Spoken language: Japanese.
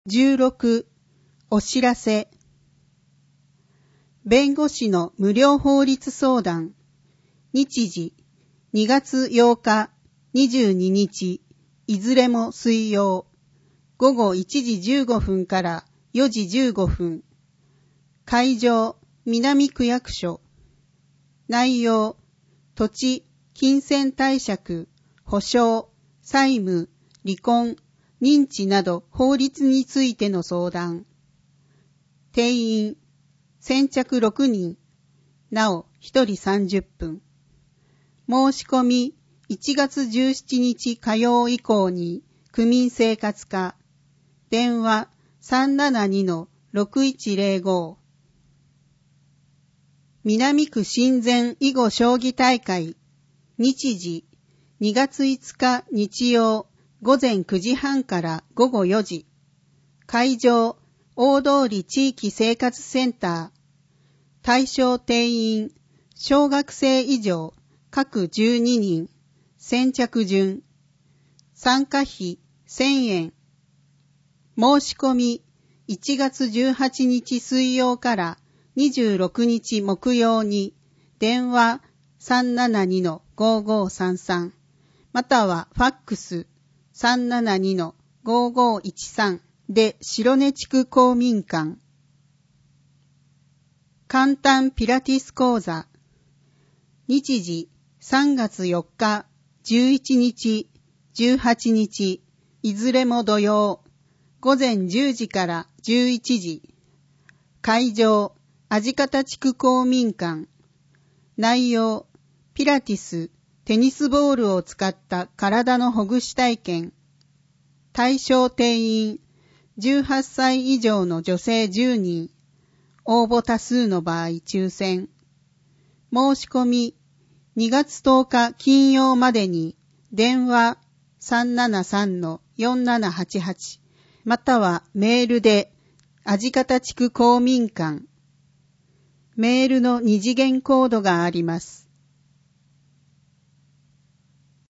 16. お知らせ。弁護士の無料法律相談。日時2月8日、22日、いずれも水曜。午後1時15分から4時15分。会場、南区役所。内容、土地、金銭貸借、保証、債務、離婚、認知など法律についての相談。定員、先着6人、なお1人30分。申し込み、1月17日火曜以降に、区民生活課。電話 372-6105。南区親善囲碁将棋大会。日時、2月5日日曜、午前9時半から午後4時。会場、大通地域生活センター。対象定員、小学生以上、各12人。先着順。参加費1000円。申し込み、1月18日水曜から26日木曜に、電話 372-5533 またはファックス 372-5513 で白根地区公民館。簡単ピラティス講座。日時3月4日、11日、18日、いずれも土曜、午前10時から11時。会場、味方地区公民館。内容、ピラティス、テニスボールを使った体のほぐし体験。対象定員、18歳以上の女性10人。応募多数の場合抽選。申し込み、2月10日金曜までに、電話 373-4788 またはメールで、味方地区公民館。メールの2次元コードがあります。